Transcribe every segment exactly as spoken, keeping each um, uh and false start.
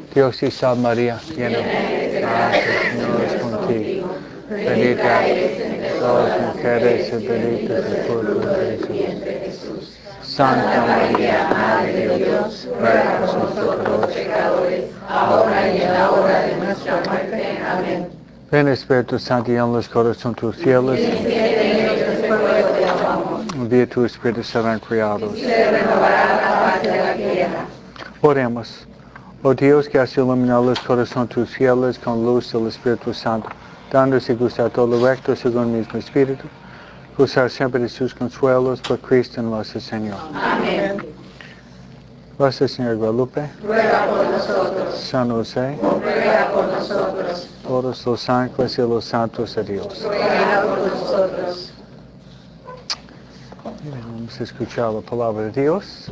Dios te salve María, llena de gracia, el Señor es contigo. Bendita eres entre todas las mujeres y bendito es el fruto de tu vientre Jesús. Santa María, Madre de Dios, ruega por nosotros pecadores, ahora y en la hora de nuestra muerte. Amén. Ven Espíritu Santo, llena los corazones tus fieles. Envía tu Espíritu, serán criados. Y se renovará la faz de la tierra. Oremos. Oh Dios, que has iluminado los corazones tus fieles con luz del Espíritu Santo, dándose gustar todo lo recto según el mismo Espíritu, gozar siempre de sus consuelos por Cristo nuestro Señor. Amén. Nuestra Señora Guadalupe, ruega por nosotros. San José, ruega por nosotros. Todos los ángeles y los santos de Dios, ruega por nosotros. Bien, vamos a escuchar la palabra de Dios.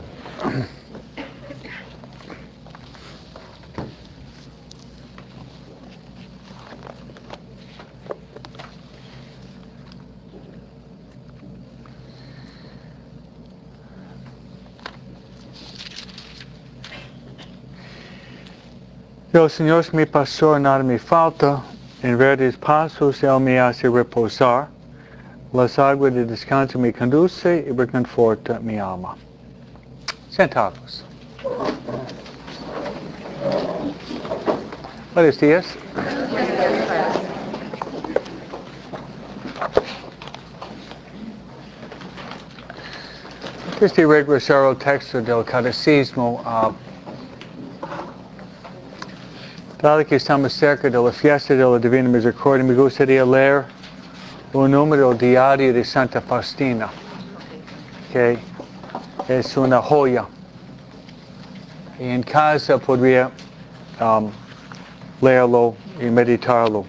El Señor es mi pastor, nada me falta. En verdes pasos Él me hace reposar. Las aguas de descanso me conduce y reconforta mi alma. Sentados. Buenos días. Antes de regresar al texto del catecismo, uh, dado que estamos cerca de la fiesta de la Divina Misericordia, me gustaría leer un número diario de Santa Faustina, que es una joya. Y en casa podría um, leerlo y meditarlo.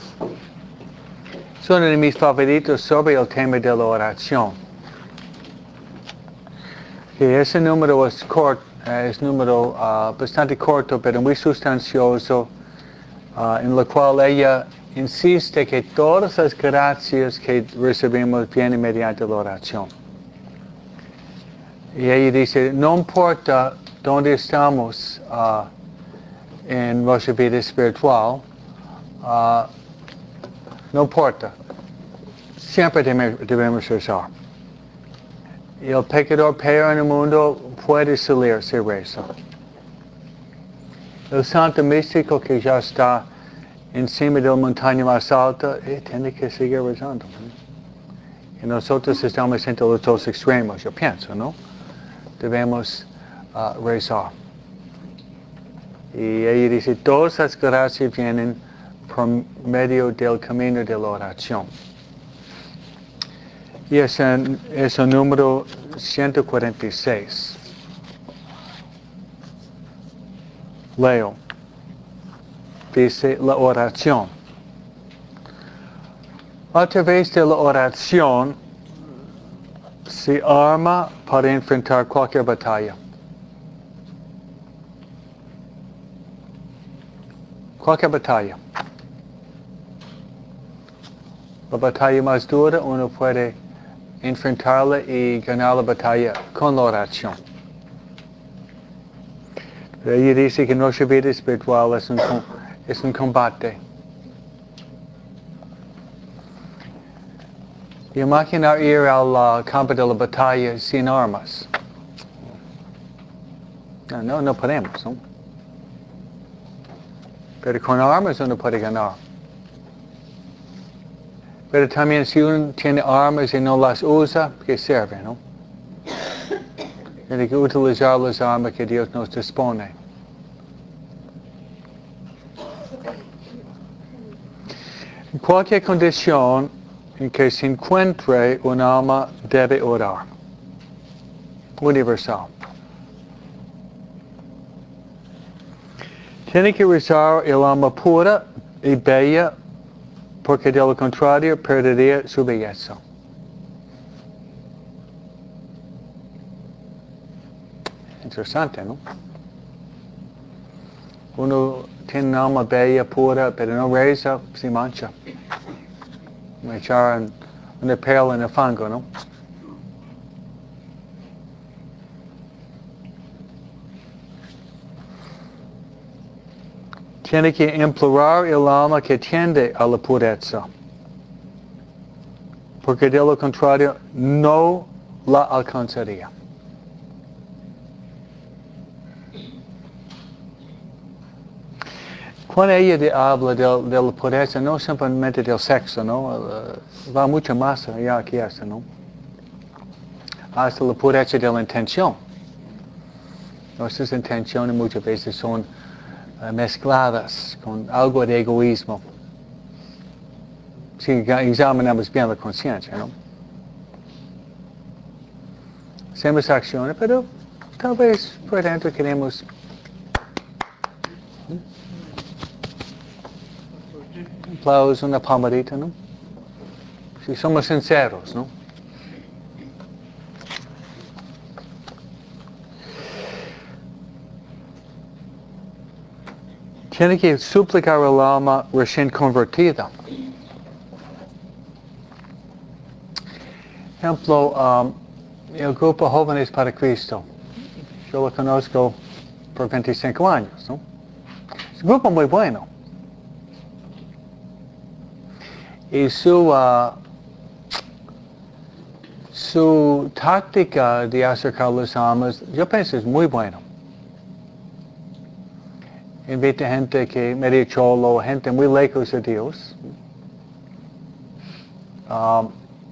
Es uno de mis favoritos sobre el tema de la oración. Y ese número es corto. Es un número uh, bastante corto, pero muy sustancioso, uh, en lo cual ella insiste que todas las gracias que recibimos vienen mediante la oración. Y ella dice, no importa dónde estamos uh, en nuestra vida espiritual, uh, no importa, siempre debemos rezar. Y el pecador peor en el mundo puede salir si reza. El santo místico que ya está encima de la montaña más alta, eh, tiene que seguir rezando. ¿no? Y nosotros estamos entre los dos extremos, yo pienso, ¿no? Debemos uh, rezar. Y ella dice, todas las gracias vienen por medio del camino de la oración. Y es el, es el número ciento cuarenta y seis. Leo. Dice la oración. A través de la oración se arma para enfrentar cualquier batalla. Cualquier batalla. La batalla más dura uno puede enfrentarla y ganar la batalla con la oración. Ella dice que nuestra vida espiritual es un, es un combate. Imaginar ir al uh, campo de la batalla sin armas. No, no, no podemos, ¿no? Pero con armas uno puede ganar. Pero también si uno tiene armas y no las usa, ¿qué sirve, no? Tiene que utilizar las armas que Dios nos dispone. En cualquier condición en que se encuentre un alma debe orar. Universal. Tiene que rezar el alma pura y bella, porque de lo contrario perdería su belleza. Interesante, ¿no? Uno tiene un alma bella, pura, pero no reza, se mancha. Me echaron una perla en el fango, ¿no? Tiene que implorar el alma que tiende a la pureza, porque de lo contrario no la alcanzaría. Cuando ella de, habla de, de la pureza, no simplemente del sexo, ¿no? Uh, va mucho más allá que eso, ¿no? Hasta la pureza de la intención. Nuestras intenciones muchas veces son uh, mezcladas con algo de egoísmo. Si examinamos bien la conciencia, ¿no? Hacemos acciones, pero tal vez por dentro queremos un aplauso, una palmadita, ¿no? Si somos sinceros, ¿no? Tiene que suplicar al alma recién convertida. Ejemplo, um, el grupo Jóvenes para Cristo. Yo lo conozco por veinticinco años, ¿no? Es un grupo muy bueno. Y su, uh, su táctica de acercar las almas, yo pienso es muy bueno. Invita gente que medio cholo, gente muy lejos de Dios. Um,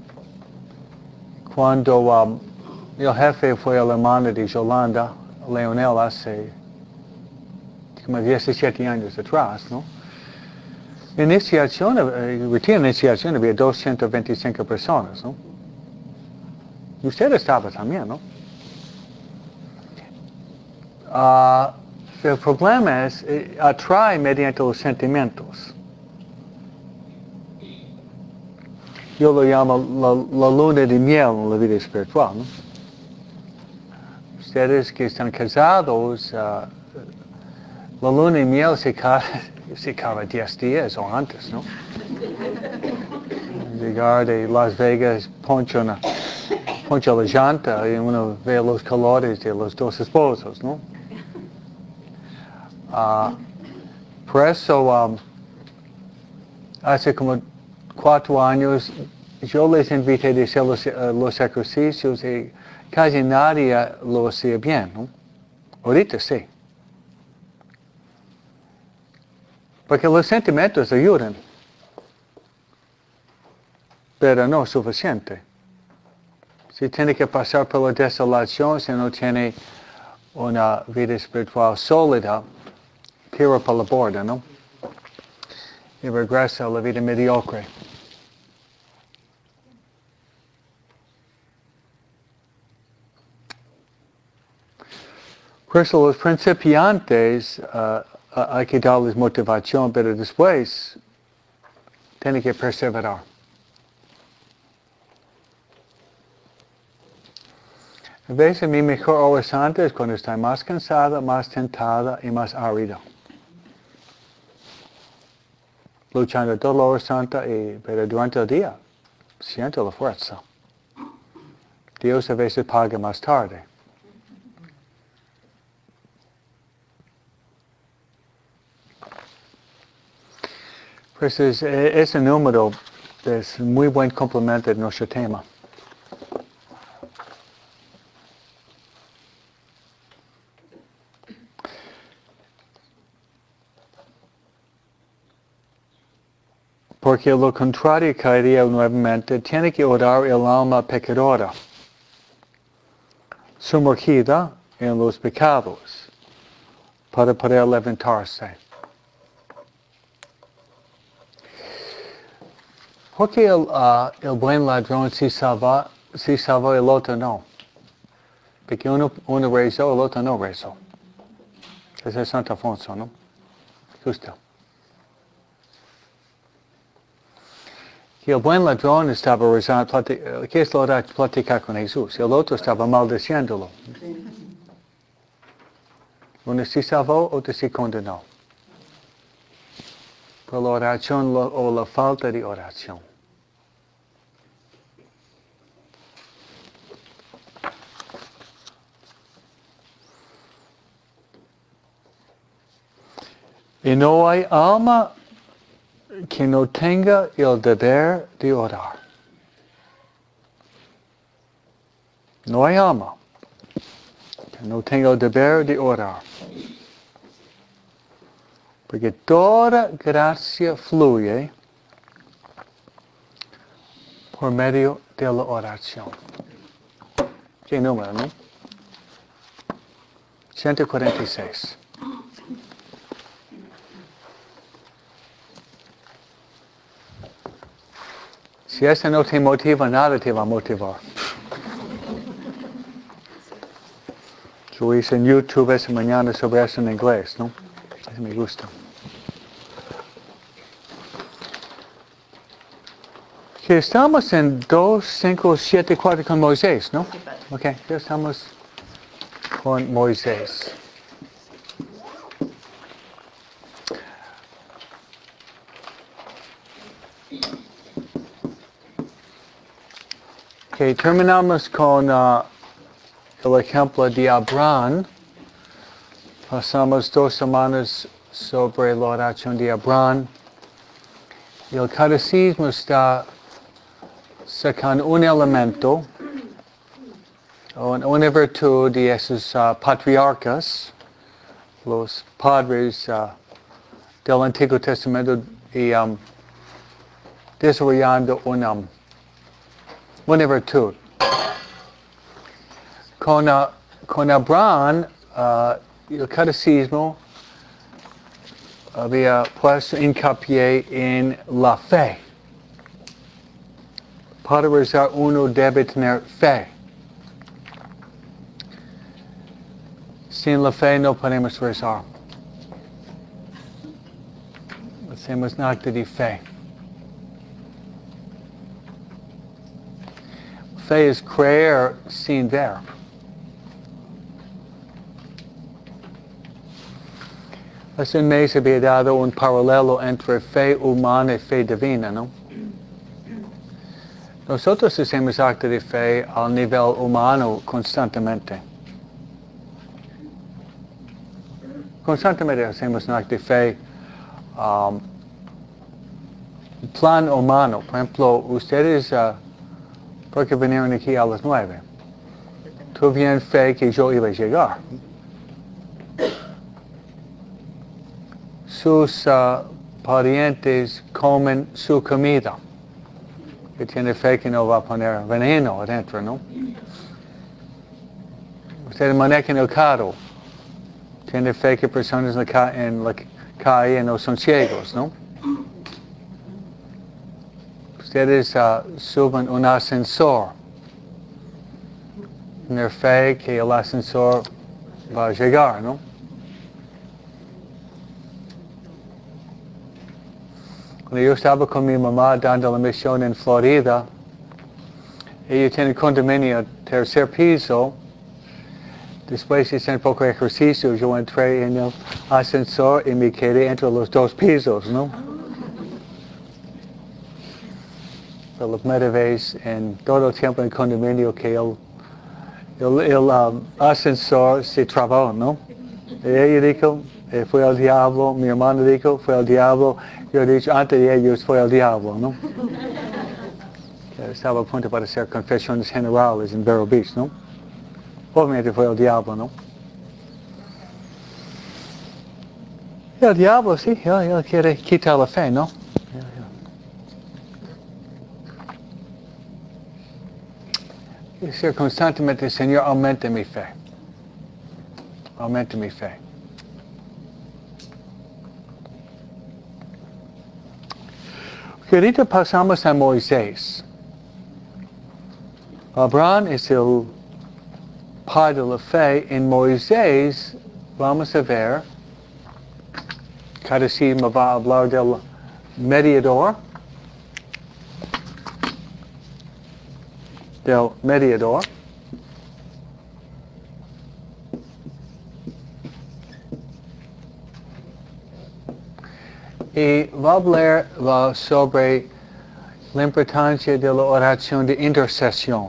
cuando um, el jefe fue el hermano de Yolanda, Leonel, hace como diecisiete años atrás, ¿no? Iniciación, eh, retiro de iniciación había doscientas veinticinco personas, ¿no? Y usted estaba también, ¿no? Uh, el problema es, eh, atrae mediante los sentimientos. Yo lo llamo la, la luna de miel en la vida espiritual, ¿no? Ustedes que están casados, uh, la luna de miel se cae, se cae diez días o antes, ¿no? Llegar de Las Vegas, poncho, una, poncho la llanta y uno ve los colores de los dos esposos, ¿no? Uh, por eso, um, hace como cuatro años, yo les invité a hacer los, uh, los ejercicios y casi nadie lo hacía bien, ¿no? Ahorita sí. Porque los sentimientos ayudan, pero no es suficiente. Si tiene que pasar por la desolación, si no tiene una vida espiritual sólida, tira por la borda, ¿no? Y regresa a la vida mediocre. Por eso los principiantes uh, hay que darles motivación, pero después tienen que perseverar. A veces mi mejor hora santa es cuando estoy más cansada, más tentada y más árida. Luchando toda la hora santa, y, pero durante el día siento la fuerza. Dios a veces paga más tarde. Pues es, ese número es un muy buen complemento de nuestro tema. Porque lo contrario caería nuevamente, tiene que orar el alma pecadora, sumergida en los pecados, para poder levantarse. Porque el, uh, el buen ladrón sí salva, sí salvó, el otro no. Porque uno, uno rezó, el otro no rezó. Ese es Santo Alfonso, ¿no? Justo. Y el buen ladrón estaba rezando, plati- ¿qué es lo de platicar con Jesús? El otro estaba maldiciéndolo. Uno sí salvó, otro sí condenó. Por la oración lo, o la falta de oración. Y no hay alma que no tenga el deber de orar. No hay alma que no tenga el deber de orar. Porque toda gracia fluye por medio de la oración. ¿Qué número, no? ciento cuarenta y seis. Si ese no te motiva, nada te va a motivar. Yo hice en YouTube esa mañana sobre eso en inglés, ¿no? Eso me gusta. Que estamos en dos, cinco, siete, cuatro con Moisés, ¿no? Ok, ya estamos con Moisés. Ok, terminamos con uh, el ejemplo de Abraham. Pasamos dos semanas sobre la oración de Abraham. Y el catecismo está sacando un elemento, una virtud de esos uh, patriarcas, los padres uh, del Antiguo Testamento, y um, desarrollando una, um, una virtud. Con, uh, con Abraham, uh, el catecismo había puesto hincapié en la fe. Para rezar uno debe tener fe. Sin la fe no podemos rezar. Hacemos un acto de fe. Fe es creer sin ver. Hace un mes había dado un paralelo entre fe humana y fe divina, ¿no? Nosotros hacemos acto de fe al nivel humano constantemente. Constantemente hacemos un acto de fe um, plan humano. Por ejemplo, ustedes, uh, ¿por qué vinieron aquí a las nueve? Tuvieron fe que yo iba a llegar. Sus uh, parientes comen su comida. Que tiene fe que no va a poner veneno adentro, ¿no? Ustedes manejan el carro. Tiene fe que personas en la, ca en la calle no son ciegos, ¿no? Ustedes uh, suben un ascensor. Tener fe que el ascensor va a llegar, ¿no? Cuando yo estaba con mi mamá dando la misión en Florida, ella tiene condominio tercer piso. Después de hacer un poco de ejercicio, yo entré en el ascensor y me quedé entre los dos pisos, ¿no? Por la primera vez en todo el tiempo en el condominio que el, el, el um, ascensor se trabó, ¿no? Y ella dijo, eh, fue el diablo, mi hermano dijo, fue el diablo. Yo he dicho, antes de ellos fue el diablo, ¿no? Estaba a punto para hacer confesiones generales en Vero Beach, ¿no? Obviamente fue el diablo, ¿no? El diablo, sí, él, él quiere quitar la fe, ¿no? Y decir constantemente, Señor, aumenta mi fe. Aumenta mi fe. Ahorita pasamos a Moisés. Abraham es el padre de la fe. En Moisés vamos a ver, Catecismo va a hablar del mediador, del mediador. Y va a hablar uh, sobre la importancia de la oración de intercesión.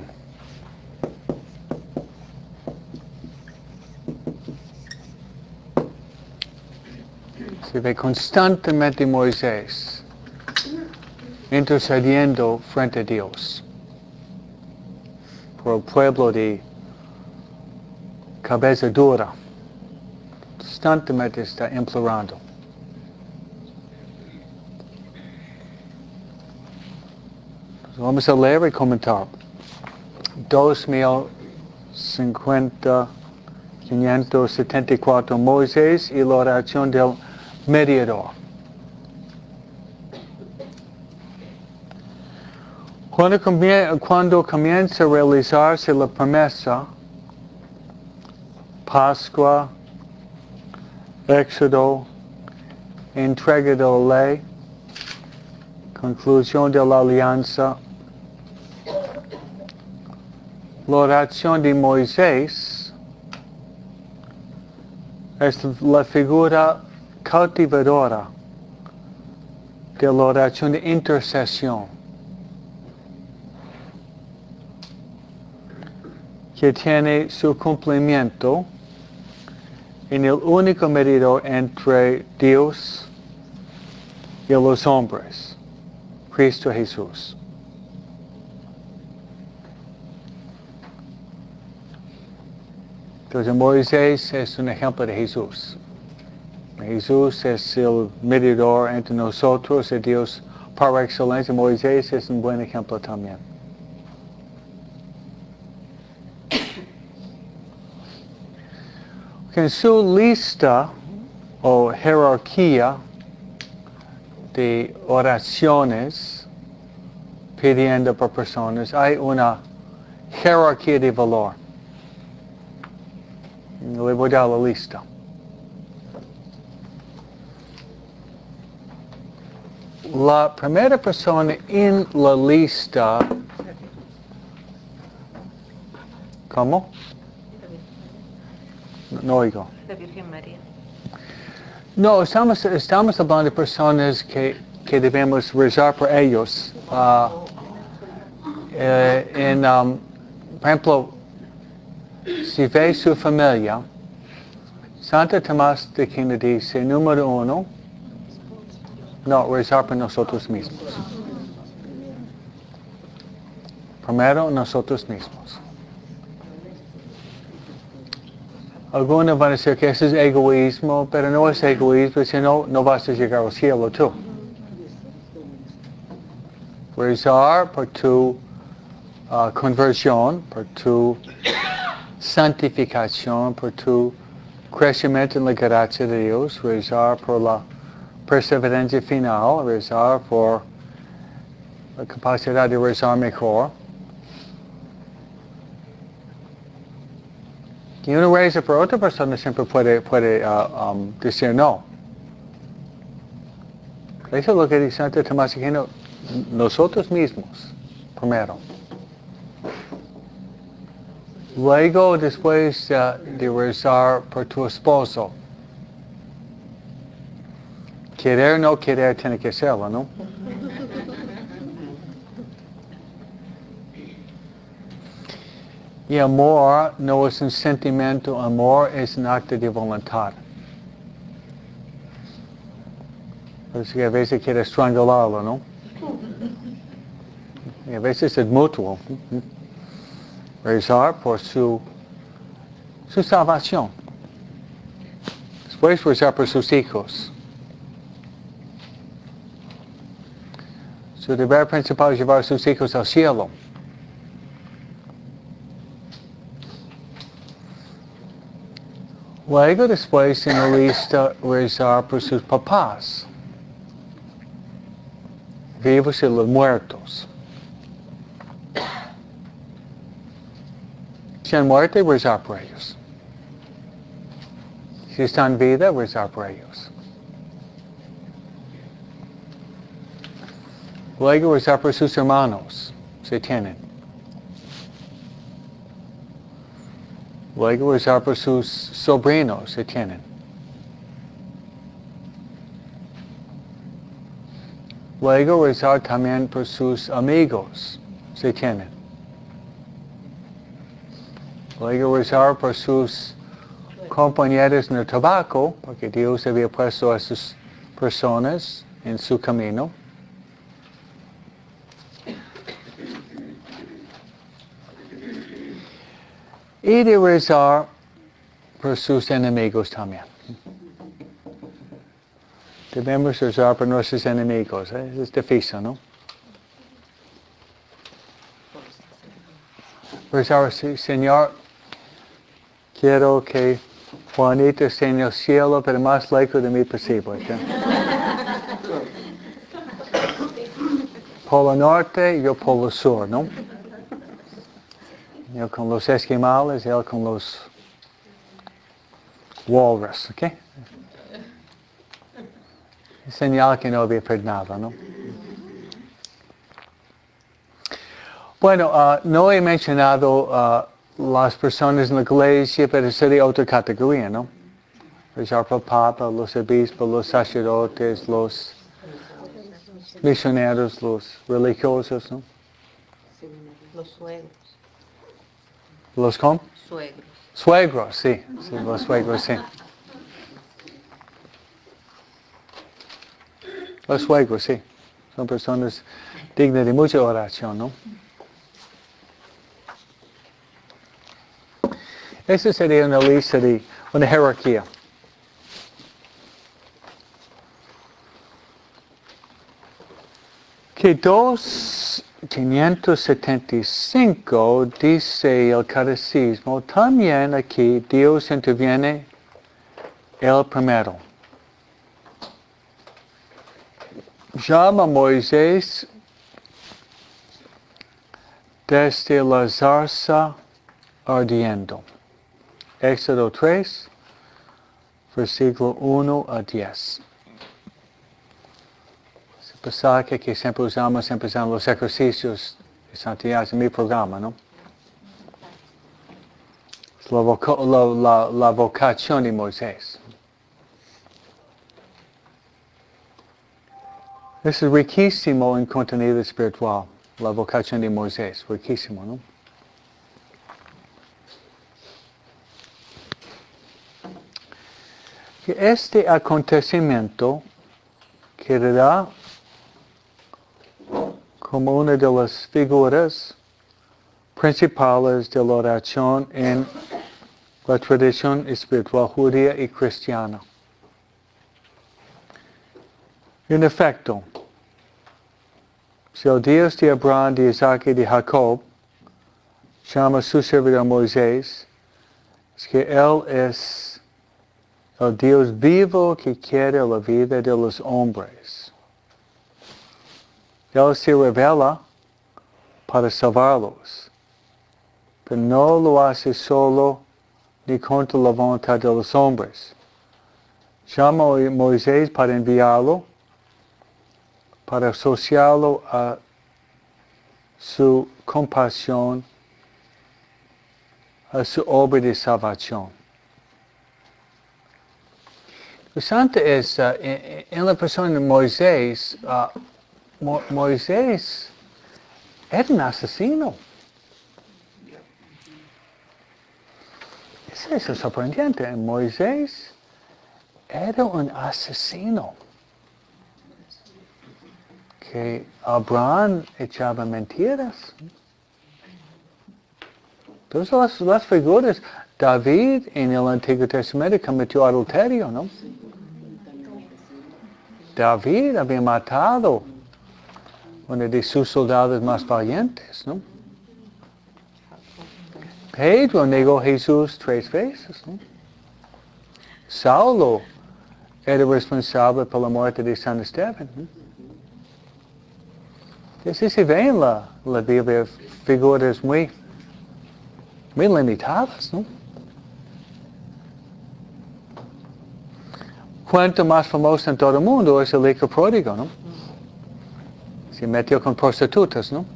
Se ve constantemente Moisés intercediendo frente a Dios por el pueblo de cabeza dura. Constantemente está implorando. Vamos a leer y comentar. dos mil cincuenta, quinientos setenta y cuatro, Moisés y la oración del mediador. Cuando, comie- cuando comienza a realizarse la promesa, Pascua, Éxodo, entrega de la ley, conclusión de la alianza, la oración de Moisés es la figura cautivadora de la oración de intercesión, que tiene su cumplimiento en el único mediador entre Dios y los hombres, Cristo Jesús. Entonces Moisés es un ejemplo de Jesús. Jesús es el mediador entre nosotros y Dios par excelencia. Moisés es un buen ejemplo también. En su lista o jerarquía de oraciones pidiendo por personas, hay una jerarquía de valor. Le voy a dar la lista. La primera persona en la lista, ¿cómo? No, no oigo. La Virgen María. No, estamos, estamos hablando de personas que, que debemos rezar por ellos. Uh, eh, en, um, por ejemplo, si ve su familia, Santo Tomás de Aquino dice, número uno, no, rezar por nosotros mismos. Primero, nosotros mismos. Algunos van a decir que eso es egoísmo, pero no es egoísmo, si no, no vas a llegar al cielo tú. Rezar por tu uh, conversión, por tu santificación, por tu crecimiento en la gracia de Dios, rezar por la perseverancia final, rezar por la capacidad de rezar mejor. Y uno reza por otra persona siempre puede, puede uh, um, decir no. Eso es lo que dice Santo Tomás de Aquino, nosotros mismos, primero. Luego, después uh, de rezar por tu esposo, querer o no querer tiene que serlo, ¿no? Y amor no es un sentimiento, amor es un acto de voluntad. Así que a veces quiere estrangularlo, ¿no? Y a veces es mutuo. Rezar por su, su salvación. Después rezar por sus hijos. Su deber principal es llevar a sus hijos al cielo. Luego, después, en la lista, rezar por sus papás, vivos y los muertos. Si han muerto, rezar por ellos. Si están en vida, rezar por ellos. Luego, rezar por sus hermanos, si tienen. Luego rezar por sus sobrinos, si tienen. Luego rezar también por sus amigos, si tienen. Luego rezar por sus compañeros en el trabajo, porque Dios había puesto a esas personas en su camino. Y de rezar por sus enemigos también. Debemos rezar por nuestros enemigos. ¿eh? Es difícil, ¿no? Rezar, sí, Señor, quiero que Juanito esté en el cielo, pero más lejos de mí posible. ¿sí? Polo norte, yo polo sur, ¿no? Yo con los esquimales, él con los walrus, ¿ok? Señal que no había perdonado, ¿no? Bueno, uh, no he mencionado uh, las personas en la iglesia, pero sería otra categoría, ¿no? Rezar por el Papa, los obispos, los sacerdotes, los misioneros, los religiosos, ¿no? Los suegros. ¿Los cómo? Suegros. Suegros, sí, sí, los suegros, sí. Los suegros, sí. Son personas dignas de mucha oración, ¿no? Esa sería una lista de una jerarquía. Que dos quinientos setenta y cinco dice el catecismo, también aquí Dios interviene el primero. Llama a Moisés desde la zarza ardiendo. Éxodo tres, versículo uno a diez. Ese pasaje que siempre usamos, siempre usamos los ejercicios de Santiago en mi programa, ¿no? Es la, voca la, la, la vocación de Moisés. Es riquísimo en contenido espiritual, la vocación de Moisés, riquísimo, ¿no? Que este acontecimiento quedará como una de las figuras principales de la oración en la tradición espiritual judía y cristiana. En efecto, si el Dios de Abraham, de Isaac y de Jacob llama a su servidor Moisés, es que Él es el Dios vivo que quiere la vida de los hombres. Él se revela para salvarlos, pero no lo hace solo ni contra la voluntad de los hombres. Llama a Moisés para enviarlo, para asociarlo a su compasión, a su obra de salvación. Lo interesante es, uh, en, en la persona de Moisés, uh, Mo Moisés era un asesino. Eso es sorprendente. Moisés era un asesino. Que Abraham echaba mentiras. Entonces las, las figuras, David en el Antiguo Testamento cometió adulterio, ¿no? David había matado uno de sus soldados más valientes, ¿no? Pedro negó a Jesús tres veces, ¿no? Saulo era responsable por la muerte de San Esteban, ¿no? Entonces se ve en la, la Biblia figuras muy, muy limitadas, ¿no? Cuanto más famoso en todo el mundo es el hijo pródigo, ¿no? Se metió con prostitutas, ¿no?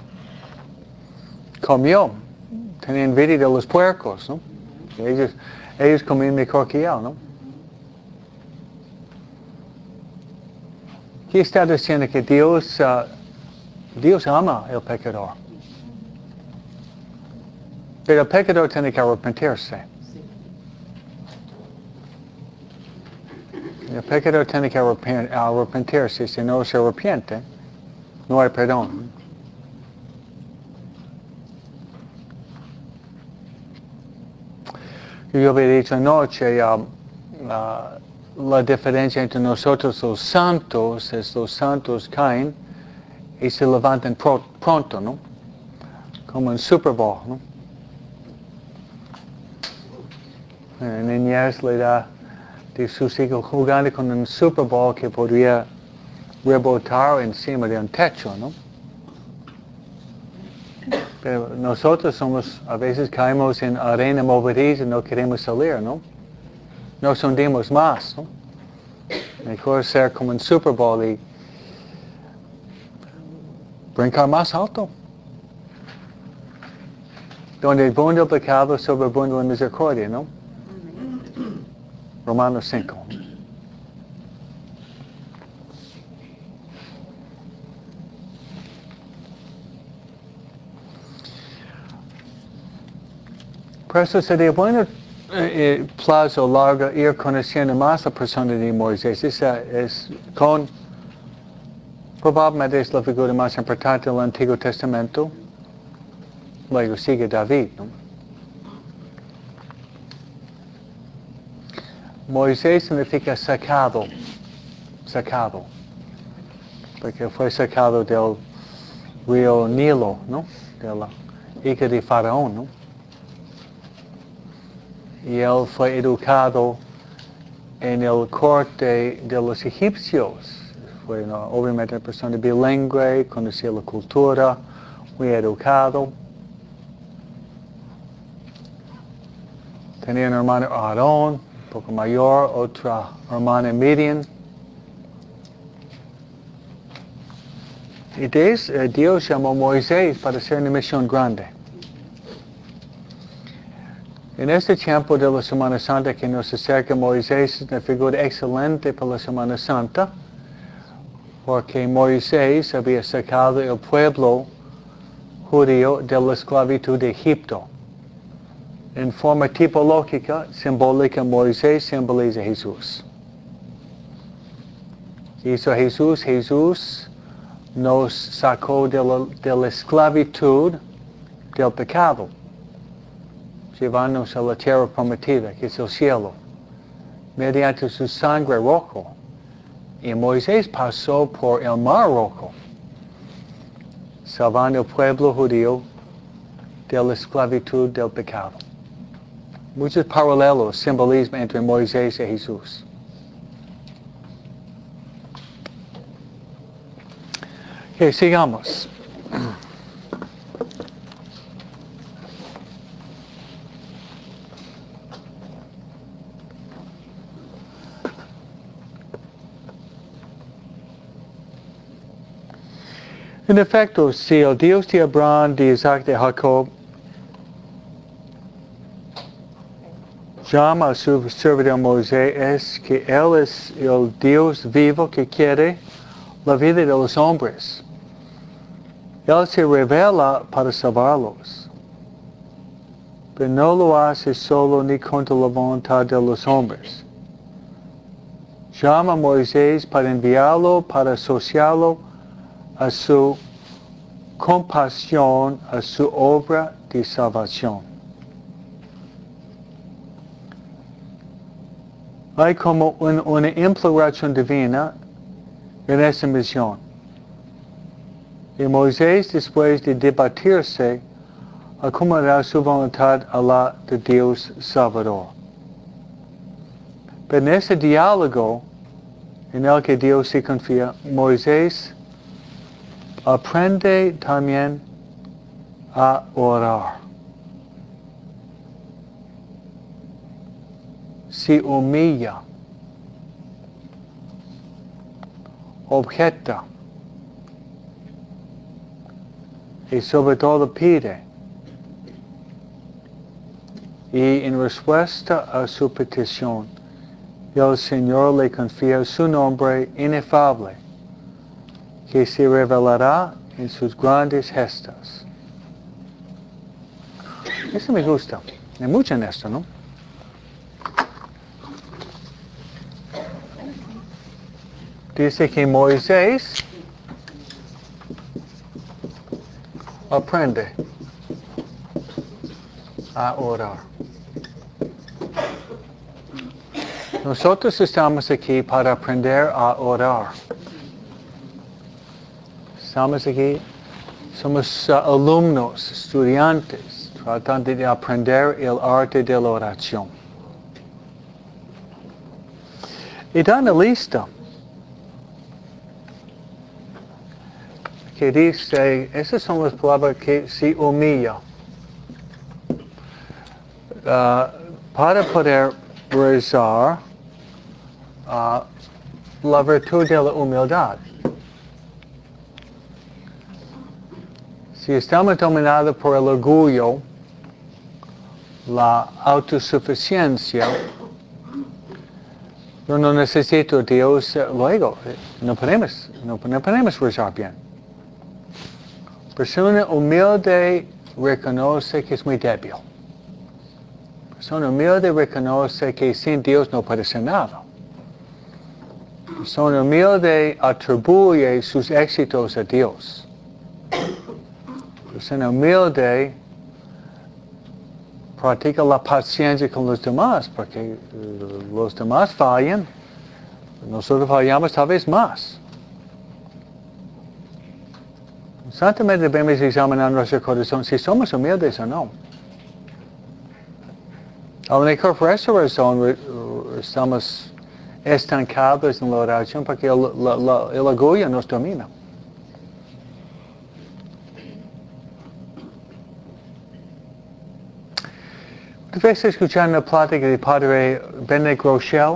Comió, tenía envidia de los puercos, ¿no? Ellos, ellos comían mejor que él, ¿no? Aquí está diciendo que Dios, uh, Dios ama al pecador. Pero el pecador tiene que arrepentirse. El pecador tiene que arrepen- arrepentirse. Si no se arrepiente, no hay perdón. Yo había dicho anoche, uh, uh, la diferencia entre nosotros los santos es los santos caen y se levantan pro- pronto, ¿no? Como en Super Bowl, ¿no? En niñez le da de sus hijos jugando con un Super Bowl que podría rebotar encima de un techo, ¿no? Pero nosotros somos, a veces caemos en arena movediza y no queremos salir, ¿no? Nos hundimos más, ¿no? Mejor ser como en Super Bowl y brincar más alto. Donde abunda el pecado, sobreabunda la misericordia, ¿no? Romanos cinco. Por eso sería bueno eh, eh, plazo largo ir conociendo más la persona de Moisés. Esa es con, probablemente es la figura más importante del Antiguo Testamento. Luego sigue David, ¿no? Moisés significa sacado, sacado, porque fue sacado del río Nilo, ¿no? De la hija de Faraón, ¿no? Y él fue educado en el corte de los egipcios. Fue ¿no? obviamente una persona bilingüe, conocía la cultura, muy educado. Tenía un hermano Aarón, un poco mayor, otra hermana Miriam. Y Dios, eh, Dios llamó a Moisés para hacer una misión grande. En este tiempo de la Semana Santa que nos acerca, Moisés es una figura excelente para la Semana Santa, porque Moisés había sacado el pueblo judío de la esclavitud de Egipto. En forma tipológica, simbólica, Moisés simboliza a Jesús. Hizo a Jesús, Jesús nos sacó de la, de la esclavitud del pecado, llevándonos a la tierra prometida, que es el cielo, mediante su sangre rojo. Y Moisés pasó por el mar rojo, salvando al pueblo judío de la esclavitud del pecado. Muchos paralelos, simbolismo entre Moisés y Jesús. Ok, sigamos. En efecto, si el Dios de Abraham, de Isaac, de Jacob, llama a su servidor Moisés, es que Él es el Dios vivo que quiere la vida de los hombres. Él se revela para salvarlos, pero no lo hace solo ni contra la voluntad de los hombres. Llama a Moisés para enviarlo, para asociarlo a su compasión, a su obra de salvación. Hay como un, una imploración divina en esa misión. Y Moisés, después de debatirse, acomodará su voluntad a la de Dios Salvador. Pero en ese diálogo en el que Dios se confía, Moisés aprende también a orar. Se humilla, objeta y sobre todo pide. Y en respuesta a su petición, el Señor le confía su nombre inefable, que se revelará en sus grandes gestas. Eso me gusta. Hay mucho en esto, ¿no? dice que Moisés aprende a orar. Nosotros estamos aquí para aprender a orar. Estamos aquí, somos uh, alumnos, estudiantes, tratando de aprender el arte de la oración. Y dan la lista que dice, esas son las palabras que se humilla. Uh, para poder rezar, uh, la virtud de la humildad. Si estamos dominados por el orgullo, la autosuficiencia, yo no necesito a Dios, luego no podemos, no, no podemos rezar bien. Persona humilde reconoce que es muy débil. Persona humilde reconoce que sin Dios no puede ser nada. Persona humilde atribuye sus éxitos a Dios. Persona humilde practica la paciencia con los demás, porque los demás fallan, nosotros fallamos tal vez más. Constantemente debemos examinar nuestro corazón si somos humildes o no. A lo mejor por esa razón estamos estancados en la oración, porque el, la, la, el orgullo nos domina. Una vez escuchando la plática del padre Benedict Rochelle,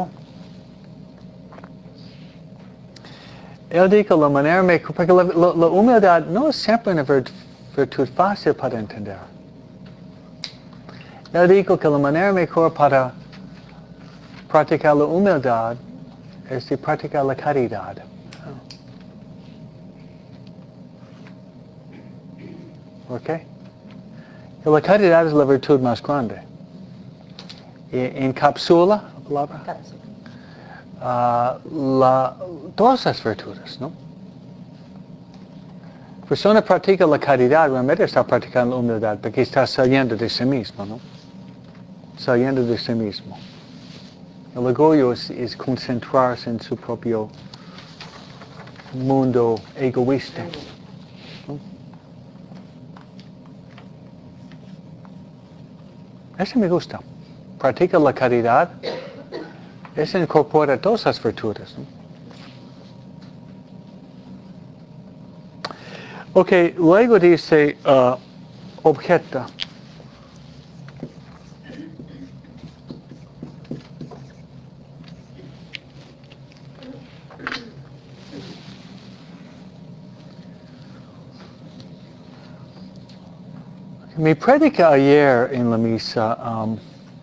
él dijo la manera mejor, porque la, la, la humildad no es siempre una virtud fácil para entender. Él dijo que la manera mejor para practicar la humildad es de practicar la caridad. ¿Por qué? La caridad es la virtud más grande. Encapsula la palabra uh, la, todas las virtudes, ¿no? La persona practica la caridad, realmente está practicando la humildad, porque está saliendo de sí mismo, ¿no? Saliendo de sí mismo. El orgullo es, es concentrarse en su propio mundo egoísta, ¿no? Eso me gusta. Practica la caridad, eso incorpora todas las virtudes, ¿no? Ok, luego dice, uh, objeta. Mi prédica ayer en la misa, um,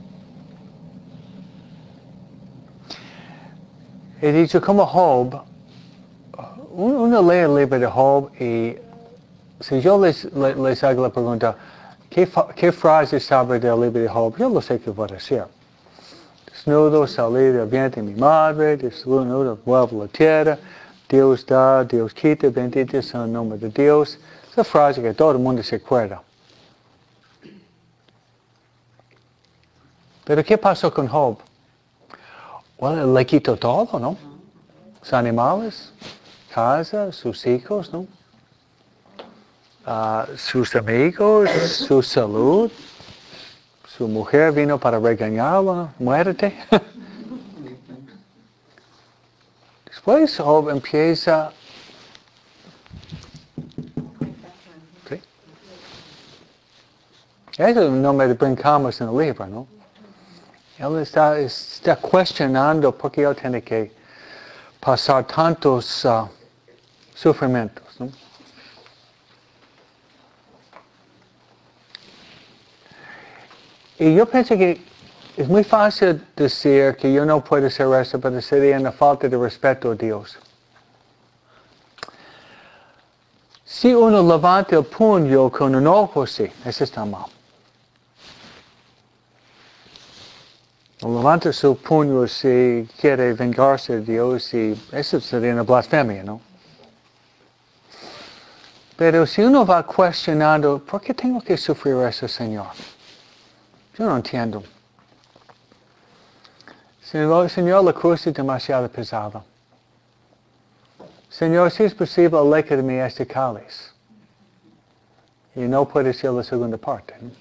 he dicho como Job, uno lee el libro de Job y si yo les, les, les hago la pregunta, ¿qué, ¿qué frase sabe del libro de Job? Yo lo sé que voy a decir. Desnudo salí del vientre de mi madre, desnudo vuelvo a la tierra, Dios da, Dios quita, bendito sea el nombre de Dios. Esa frase que todo el mundo se acuerda. Pero ¿qué pasó con Job? Bueno, le quitó todo, ¿no? Sus animales, casa, sus hijos, ¿no? Uh, sus amigos, su salud. Su mujer vino para regañarlo, ¿no? Muérete. Después Job empieza... ¿Sí? Eso no me brincamos en el libro, ¿no? Él está, está cuestionando por qué él tiene que pasar tantos uh, sufrimientos, ¿no? Y yo pienso que es muy fácil decir que yo no puedo hacer eso, pero sería una falta de respeto a Dios. Si uno levanta el puño con un ojo, sí, eso está mal. Levanta su puño si quiere vengarse de Dios y eso sería una blasfemia, ¿no? Pero si uno va cuestionando, ¿por qué tengo que sufrir eso, Señor? Yo no entiendo. Señor, Señor, la cruz es demasiado pesada. Señor, si es posible, aleja de mí este cáliz. Y no puede ser la segunda parte, ¿no?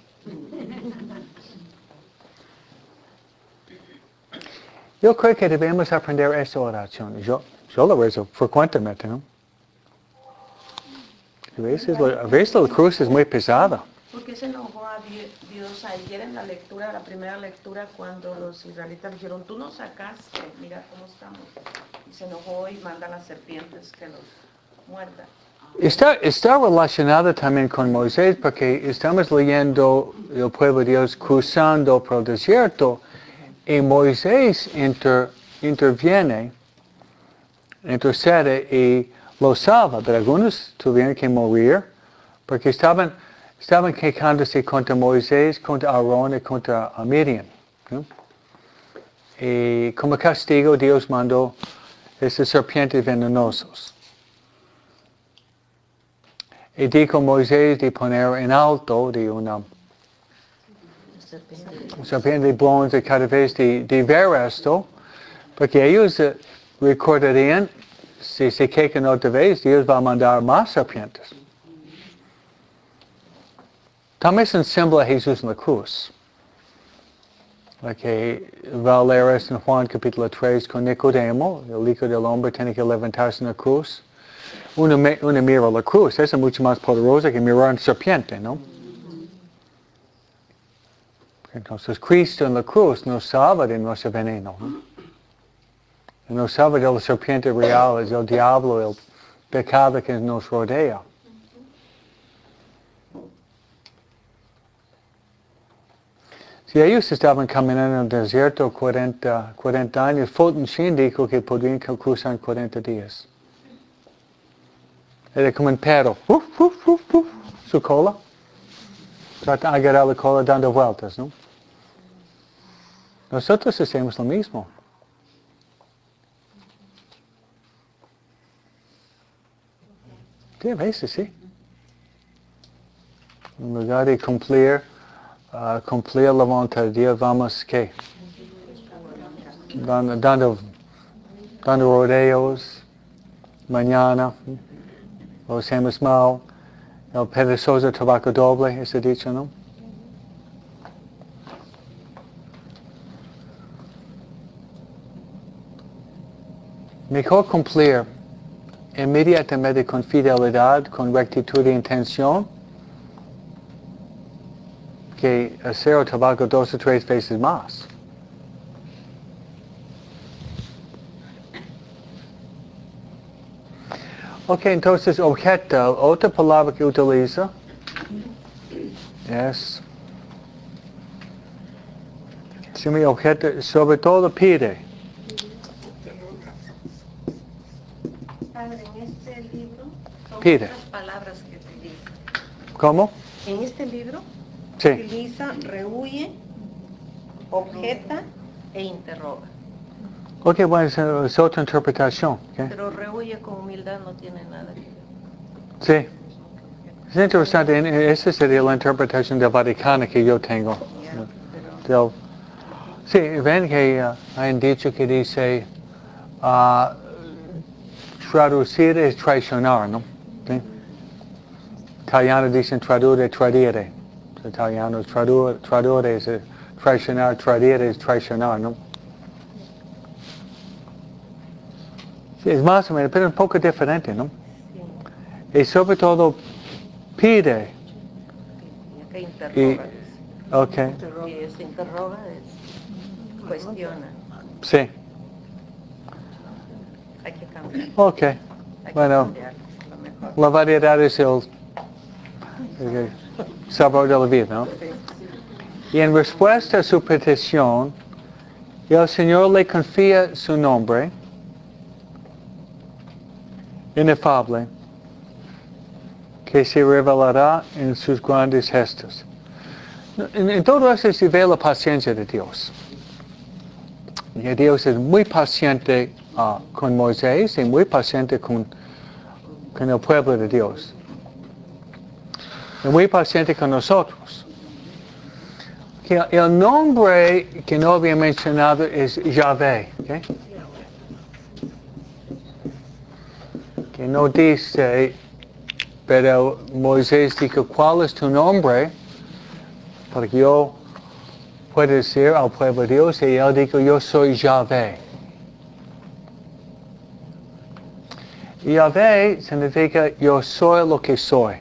Yo creo que debemos aprender esta oración. Yo, yo lo rezo frecuentemente, ¿no? A veces, a veces la cruz es muy pesada. ¿Por qué se enojó a Dios ayer en la lectura, la primera lectura, cuando los israelitas dijeron, tú nos sacaste, mira cómo estamos? Y se enojó y manda a las serpientes que los muerdan. Está, está relacionada también con Moisés porque estamos leyendo el pueblo de Dios cruzando por el desierto y Moisés inter, interviene, intercede y lo salva, pero algunos tuvieron que morir porque estaban, estaban quejándose contra Moisés, contra Aarón y contra Miriam, ¿no? Y como castigo Dios mandó esas serpientes venenosas. Y dijo Moisés de poner en alto de una serpiente de bronce cada vez de, de ver esto, porque ellos uh, recordarían, si se quejan otra vez, Dios va a mandar más serpientes. También es un símbolo de Jesús en la cruz. Okay, va a leer esto en Juan capítulo tres con Nicodemo, el Hijo del Hombre tiene que levantarse en la cruz. Uno, uno mira la cruz, esa es mucho más poderosa que mirar una serpiente, ¿no? Entonces Cristo en la cruz nos salva de nuestro veneno, ¿no? Y nos salva de la serpiente real, es el diablo, el pecado que nos rodea. Si ellos estaban caminando en el desierto cuarenta, cuarenta años, Fulton Sheen dijo que podrían cruzar en cuarenta días. Era como un perro, uf, uf, uf, uf, su cola. Trata de agarrar la cola dando vueltas, ¿no? Nosotros hacemos lo mismo. Sí, a veces sí. En lugar de cumplir, uh, cumplir la voluntad de Dios, vamos, ¿qué? Dando, dando, dando rodeos, mañana, lo hacemos mal. El perezoso trabajo doble, ese dicho, ¿no? Mejor cumplir inmediatamente con fidelidad, con rectitud de intención, que hacer el trabajo dos o tres veces más. Ok, entonces objeto, otra palabra que utiliza es, si mi objeto, sobre todo pide. Padre, en este libro son Pide. muchas palabras que utiliza. ¿Cómo? En este libro Sí. utiliza rehuye, objeta e interroga. Ok, bueno, es, es otra interpretación. ¿Okay? Pero rehuye con humildad no tiene nada que ver. Sí. Es interesante, esa sería la interpretación del Vaticano que yo tengo. Ya, pero... Del, sí, ven que uh, hay un dicho que dice, uh, traducir es traicionar, ¿no? ¿Sí? Italiano dicen tradurre, tradire. Italiano, tradurre, tradurre es traicionar, tradire es traicionar, ¿no? Sí, es más o menos, pero un poco diferente, ¿no? Sí. Y sobre todo, pide. Y acá interroga. Y, ok. Y se interroga es cuestiona. Sí. Hay que cambiar. Ok. Hay Bueno, que cambiar, lo mejor. la variedad es el, el sabor de la vida, ¿no? Sí. Y en respuesta a su petición, el Señor le confía su nombre, inefable, que se revelará en sus grandes gestos. En, en todo eso se ve la paciencia de Dios. Y Dios es muy paciente uh, con Moisés y muy paciente con, con el pueblo de Dios. Y muy paciente con nosotros. Que el nombre que no había mencionado es Yahvé. ¿Okay? Que no dice, pero Moisés dijo, ¿cuál es tu nombre? Porque yo puedo decir al pueblo de Dios, y él dijo, yo soy Yahvé. Yahvé significa yo soy lo que soy.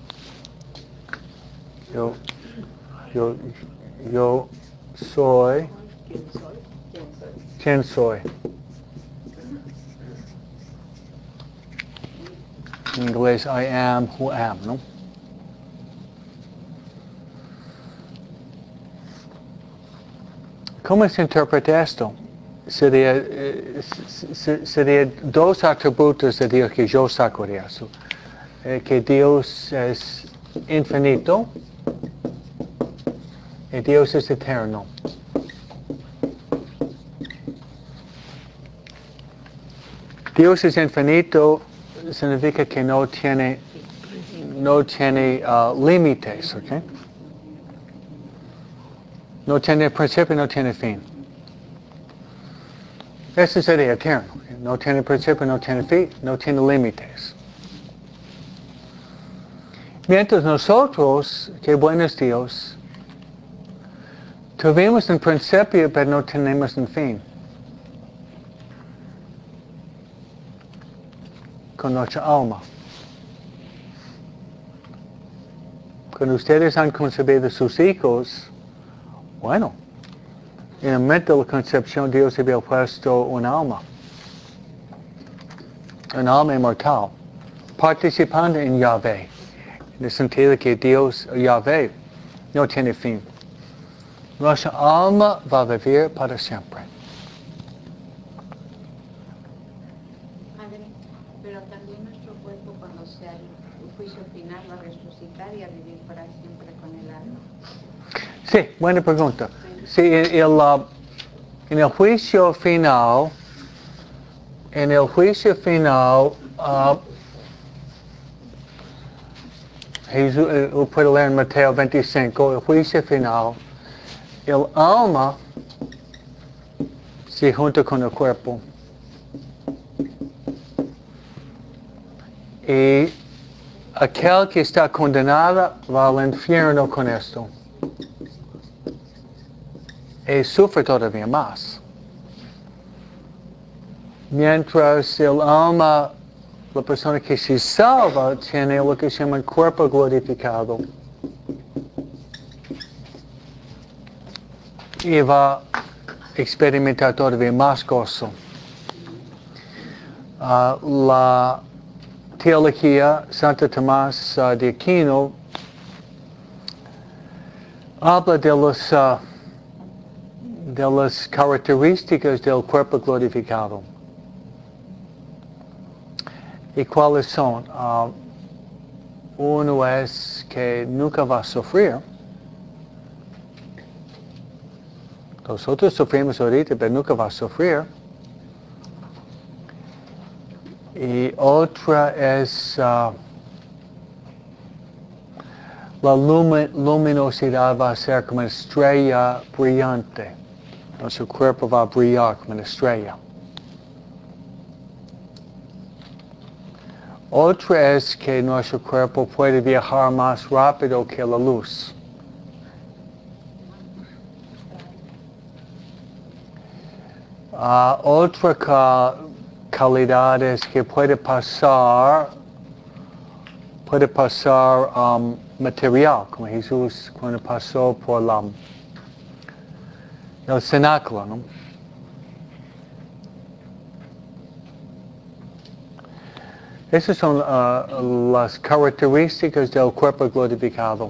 Yo, yo, yo soy quien soy. En inglés, I am who am, ¿no? ¿Cómo se interpreta esto? Sería, eh, sería dos atributos de Dios que yo saco de eso. Eh, que Dios es infinito y Dios es eterno. Dios es infinito significa que no tiene, no tiene uh, límites, ¿ok? No tiene principio, no tiene fin. Eso sería eterno. No tiene principio, no tiene fin, no tiene límites. Mientras nosotros, que buenos Dios, tuvimos un principio, pero no tenemos un fin. Con nuestra alma. Cuando ustedes han concebido sus hijos, bueno, en el momento de la concepción Dios había puesto un alma. Un alma inmortal. Participando en Yahvé. En el sentido que Dios, Yahvé, no tiene fin. Nuestra alma va a vivir para siempre. Padre, pero también nuestro cuerpo cuando sea el juicio final va a resucitar y a vivir para siempre con el alma. Sí, buena pregunta. Sí, el, el, uh, en el juicio final, en el juicio final, uh, Jesús, uh, puede leer en Mateo veinticinco, el juicio final, el alma se junta con el cuerpo. Y aquel que está condenado va al infierno con esto. Y sufre todavía más. Mientras el alma, la persona que se salva, tiene lo que se llama el cuerpo glorificado. Y va a experimentar todavía más gozo. Uh, la teología, Santo Tomás uh, de Aquino, habla de los... Uh, de las características del cuerpo glorificado. ¿Y cuáles son? Uh, uno es que nunca va a sufrir. Nosotros sufrimos ahorita, pero nunca va a sufrir. Y otra es uh, la lumi- luminosidad va a ser como una estrella brillante. Nuestro cuerpo va a brillar como una estrella. Otra es que nuestro cuerpo puede viajar más rápido que la luz. Uh, otra ca calidad es que puede pasar, puede pasar um, material, como Jesús cuando pasó por la el cenáculo, ¿no? Esas son uh, las características del cuerpo glorificado.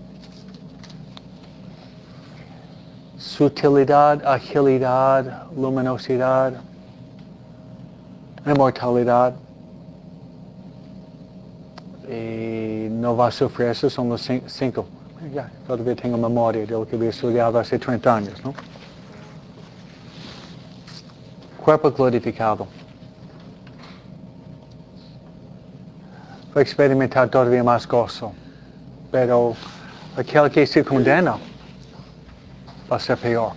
Sutilidad, agilidad, luminosidad, inmortalidad. Y no va a sufrir, esos son los cinco. Ya, todavía tengo memoria de lo que había estudiado hace treinta años, ¿no? cuerpo glorificado. Va a experimentar todavía más gozo. Pero aquel que se condena va a ser peor.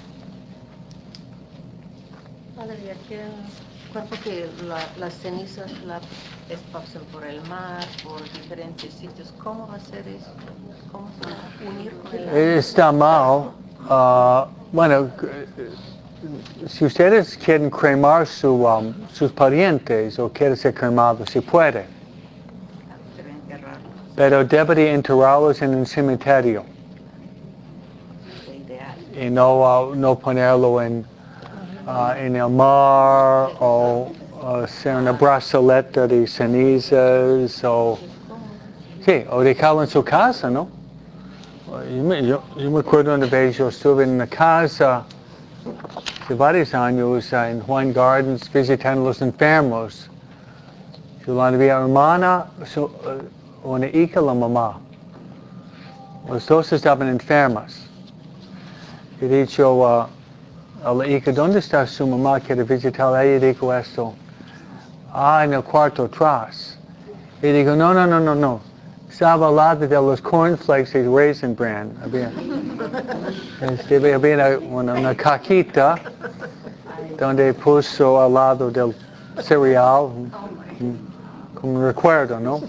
Padre, y aquel cuerpo que la, las cenizas la esparcen por el mar, por diferentes sitios, ¿cómo va a ser eso? ¿Cómo se va a unir con el agua? Está mal. Uh, bueno, si ustedes quieren cremar su, um, sus parientes o quieren ser cremados, se puede. Debe enterrarlos. Pero debería enterrarlos en un cementerio. Es ideal. Y no, uh, no ponerlo en, uh, en el mar o uh, hacer una brazaleta de cenizas o, sí, o dejarlo en su casa, ¿no? Yo me, yo, yo me acuerdo una vez yo estuve en una casa hace varios años uh, en Juan Gardens visitando a los enfermos. Yo la vi a hermana, su, uh, una hija, la mamá. Los dos estaban enfermas. He dicho uh, a la hija, ¿dónde está su mamá? Quiere visitarla. Ella dijo esto. Ah, en el cuarto atrás. Y digo, no, no, no, no, no. Estaba al lado de los cornflakes y Raisin Bran. Había, este, había una, una cajita donde puso al lado del cereal, como un recuerdo, ¿no?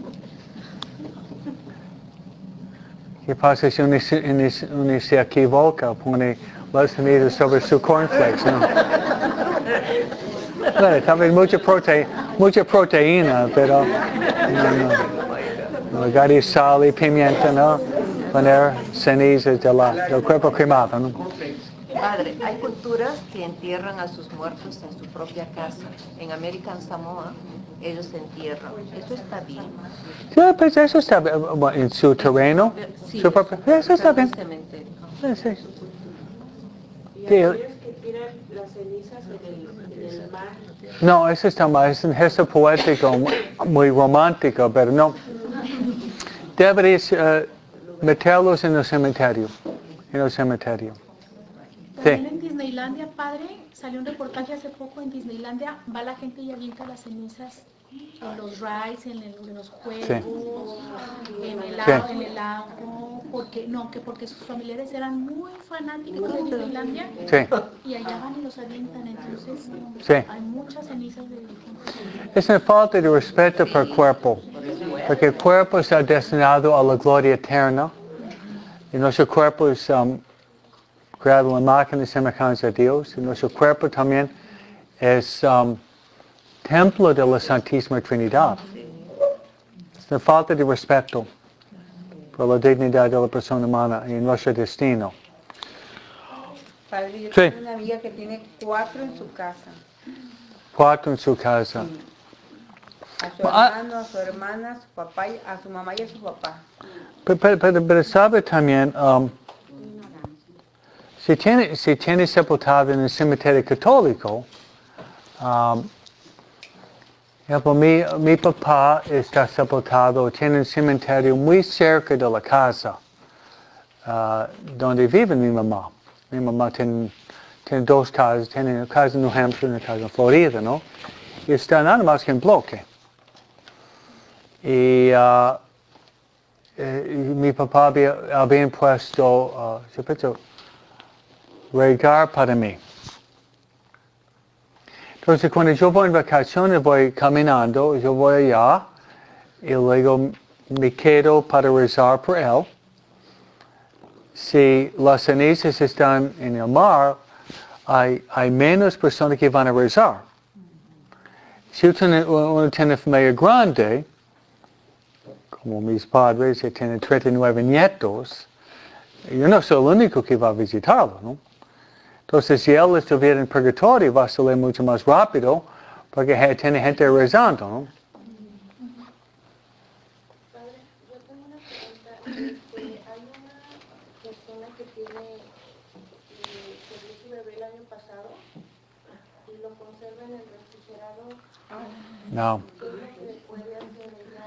¿Qué pasa si uno, uno se equivoca? Pone las semillas sobre su cornflakes, ¿no? Bueno, también mucha, prote, mucha proteína, pero no, no. En lugar de sal y pimienta, ¿no? Poner cenizas de la, del cuerpo cremado, ¿no? Padre, hay culturas que entierran a sus muertos en su propia casa. En American Samoa, ellos se entierran. ¿Eso está bien? Sí, pues eso está bien. En su terreno. Sí, su propio, eso está bien. Cementerio. Sí, sí. Y aquellos que tiran las cenizas en el, en el mar. No, eso está mal. Es un gesto poético, muy romántico, pero no. Deberías uh, meterlos en el cementerio. En el cementerio. También en Disneylandia, padre, salió un reportaje hace poco en Disneylandia, va la gente y avienta las cenizas en los rides, en, el, en los juegos, sí. en, el lago, sí. en el lago, porque no, que porque sus familiares eran muy fanáticos de Disneylandia sí. y allá van y los avientan, entonces sí. hay muchas cenizas de difuntos. Es una falta de respeto por el cuerpo, porque el cuerpo está destinado a la gloria eterna y nuestro cuerpo es um, creado en la imagen y semejanza de Dios y nuestro cuerpo también es um, templo de la Santísima Trinidad. Es una falta de respeto por la dignidad de la persona humana y nuestro destino. Padre, yo Sí. tengo una amiga que tiene cuatro en su casa. Cuatro en su casa. Sí. A su hermano, a su hermana, a su papá, a su mamá y a su papá. Pero, pero, pero, pero sabe también, um, si tiene, si tiene sepultado en el cementerio católico, um, ejemplo, mi, mi papá está sepultado, tiene un cementerio muy cerca de la casa uh, donde vive mi mamá. Mi mamá tiene, tiene dos casas, tiene una casa en New Hampshire y una casa en Florida, ¿no? Y está nada más que en bloque. Y, uh, eh, y mi papá había, había puesto, uh, se puso, regar para mí. Entonces, cuando yo voy en vacaciones, voy caminando, yo voy allá y luego me quedo para rezar por él. Si las cenizas están en el mar, hay, hay menos personas que van a rezar. Si uno tiene familia grande, como mis padres, que tienen treinta y nueve nietos, yo no soy el único que va a visitarlo, ¿no? Entonces, si él estuviera en purgatorio, va a salir mucho más rápido, porque tiene gente rezando, ¿no? Padre, yo tengo una pregunta. Este, hay una persona que tiene, eh, perdió su bebé el año pasado y lo conserva en el refrigerador. No. ¿Qué es lo que le puede hacer ella?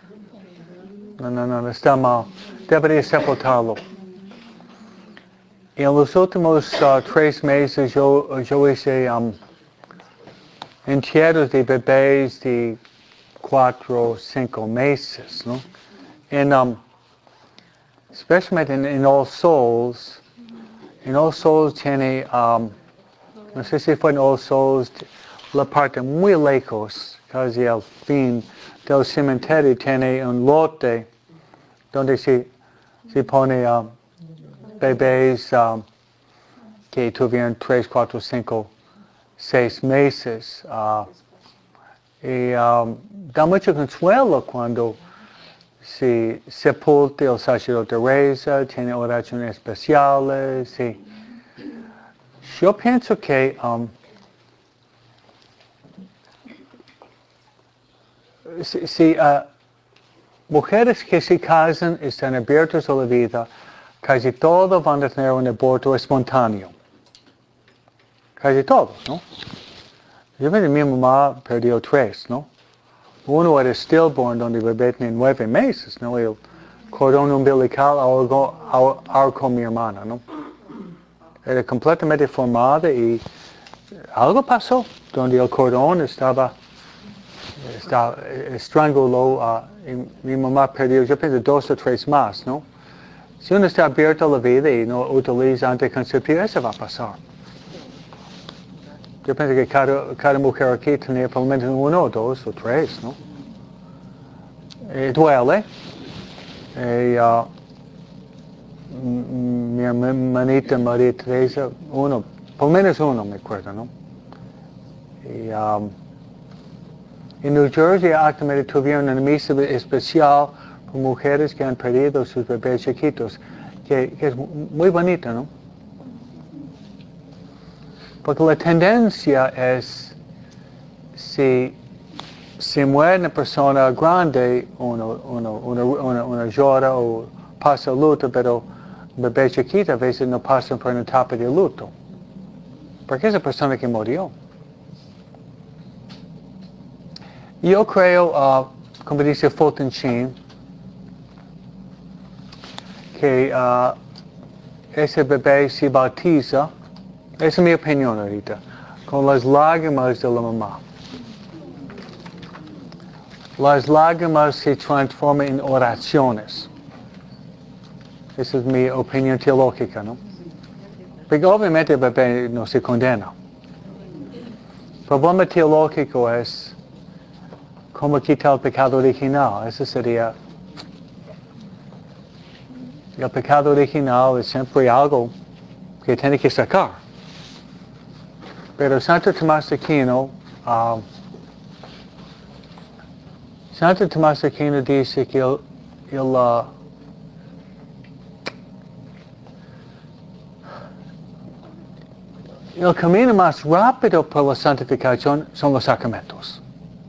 No, no, no, está mal. Debería sepultarlo. en los últimos uh, tres meses yo, yo hice um, entierros de bebés de cuatro o cinco meses, ¿no? En, um, especialmente en, en All Souls, en All Souls tiene, um, no sé si fue en All Souls, la parte muy lejos, casi al fin del cementerio, tiene un lote donde se, se pone um, bebés um, que tuvieron tres, cuatro, cinco, seis meses. Uh, y um, da mucho consuelo cuando se sepulta el sacerdote reza, tiene oraciones especiales. Sí. Yo pienso que um, si, si uh, mujeres que se casan están abiertas a la vida, casi todos van a tener un aborto espontáneo. Casi todos, ¿no? Yo me mi mamá perdió tres, ¿no? Uno era stillborn, donde el bebé tenía nueve meses, ¿no? El cordón umbilical ahorcó, ahorcó mi hermana, ¿no? Era completamente formada y algo pasó, donde el cordón estaba, estaba estranguló, uh, y mi mamá perdió, yo pienso, dos o tres más, ¿no? Si uno está abierto a la vida y no utiliza anticonceptivo, eso va a pasar. Yo pienso que cada, cada mujer aquí tenía por lo menos uno, dos o tres, ¿no? Eh, duele. Eh, uh, mi hermanita María Teresa, uno, por lo menos uno me acuerdo, ¿no? Y, um, en New Jersey actualmente tuvieron una misa especial para mujeres que han perdido sus bebés chiquitos, que, que es muy bonita, ¿no? Porque la tendencia es, si, si muere una persona grande, uno, uno, uno, uno, uno llora o pasa luto, pero un bebé chiquito a veces no pasa por una etapa de luto. Porque es la persona que murió. Yo creo, uh, como dice Fulton Sheen, que uh, ese bebé se bautiza, esa es mi opinión ahorita, con las lágrimas de la mamá. Las lágrimas se transforman en oraciones. Esa es mi opinión teológica, ¿no? Porque obviamente el bebé no se condena. El problema teológico es cómo quitar el pecado original. Ese sería... El pecado original es siempre algo que tiene que sacar. Pero Santo Tomás de Aquino, uh, Santo Tomás de Aquino dice que el, el, uh, el camino más rápido para la santificación son los sacramentos.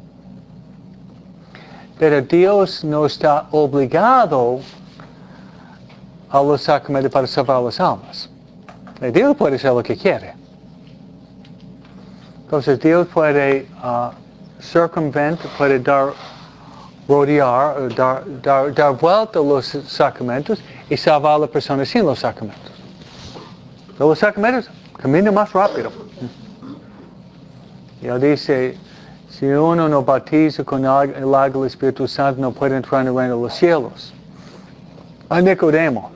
Pero Dios no está obligado a los sacramentos para salvar las almas. Dios puede hacer lo que quiere. Entonces Dios puede uh, circunventar, puede dar, rodear, dar, dar, dar vuelta a los sacramentos y salvar a la persona sin los sacramentos. Pero los sacramentos caminan más rápido. Y él dice, si uno no bautiza con el agua del Espíritu Santo, no puede entrar en el reino de los cielos. A Nicodemo.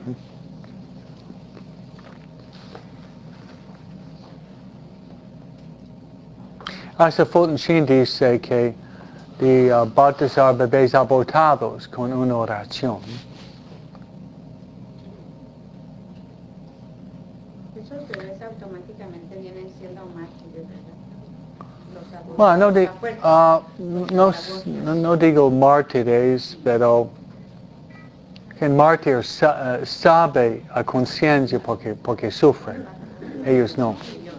Hasta Fulton Sheen dice que de uh, bautizar bebés abortados con una oración. Esos bebés automáticamente vienen siendo mártires, ¿verdad? Bueno, no, di, uh, no, no digo mártires, pero que el mártir sa, uh, sabe a conciencia porque, porque sufren. Ellos no.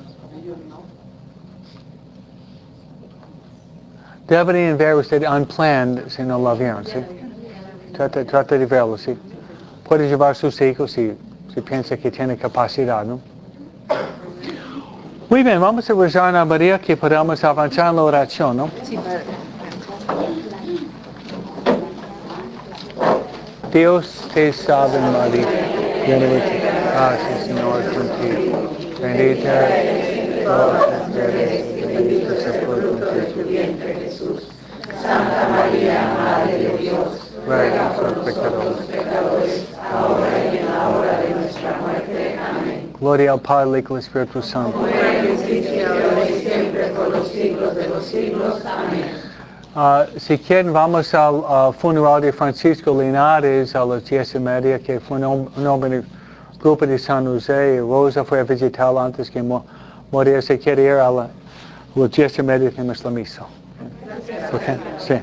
Deberían ver usted unplanned si no la vieron, ¿sí? Trata, trata de verlo, ¿sí? Puede llevar sus hijos si, si piensa que tiene capacidad, ¿no? Muy bien, vamos a rezar a María que podamos avanzar en la oración, ¿no? Sí, Padre. Dios te salve María, llena de gracia, Señor. Señor contigo. Bendita eres entre todas las mujeres y bendito es el fruto de tu vientre, Jesús. Santa María, Madre de Dios, ruega por los pecadores, ahora y en la hora de nuestra muerte. Amén. Gloria al Padre y al Espíritu Santo. Como era en el principio, ahora y siempre, por los siglos de los siglos. Amén. Uh, si quieren, vamos al uh, funeral de Francisco Linares a las diez y media, que fue un, un hombre del grupo de San José. Rosa fue a visitarlo antes que mo morir. Si quiere ir a, la, a las diez y media, tenemos la misa. Okay. Sí.